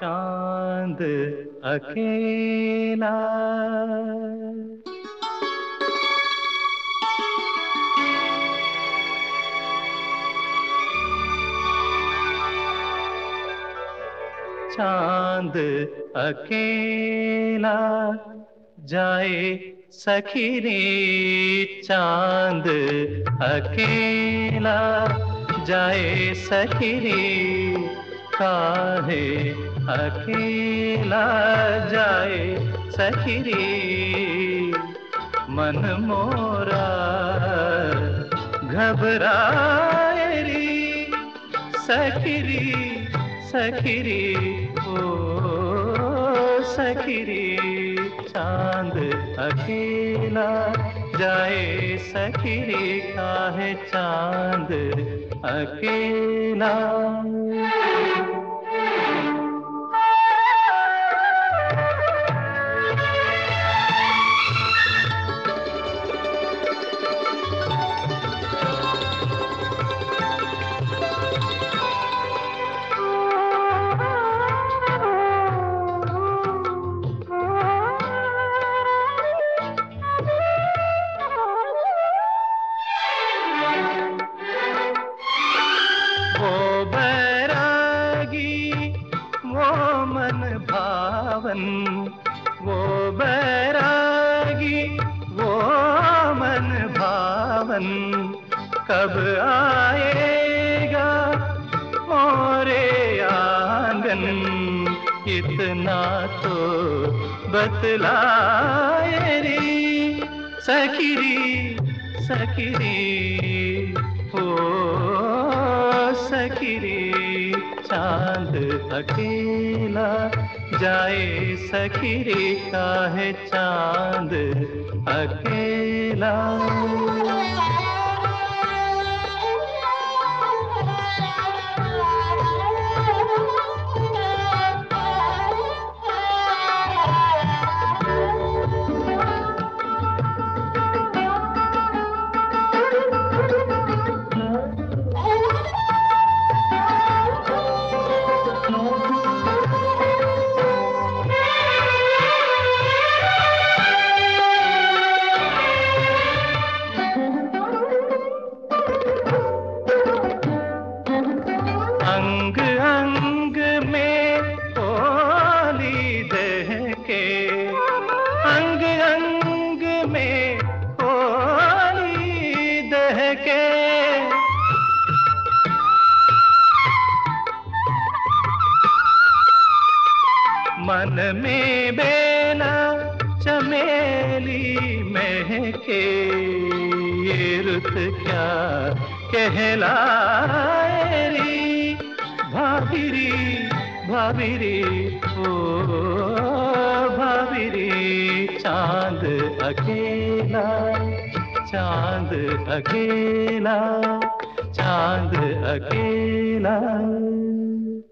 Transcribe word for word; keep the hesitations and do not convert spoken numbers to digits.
चांद अकेला। चांद अकेला जाए सखी रे, चांद अकेला जाए सखी रे, काहे अकेला जाए सखी रे। मन मोरा घबराए रे सखी रे, सखी रे ओ सखी रे। चांद अकेला जाए सखी रे, काहे चांद अकेला। वो बैरागी वो मन भावन, वो बैरागी वो मन भावन, कब आएगा मोरे आंगन। इतना तो बतलाए रे सखी रे, सखी रे ओ सखी रे। चांद अकेला जाए सखी रे, काहे चांद अकेला। अंग अंग में होली दहके, अंग अंग में होली दहके। मन में बेला चमेली महके, ये रुत क्या कहलाए रे भाभीरी, भाभीरी ओ भाभीरी। चांद अकेला, चांद अकेला, चांद अकेला।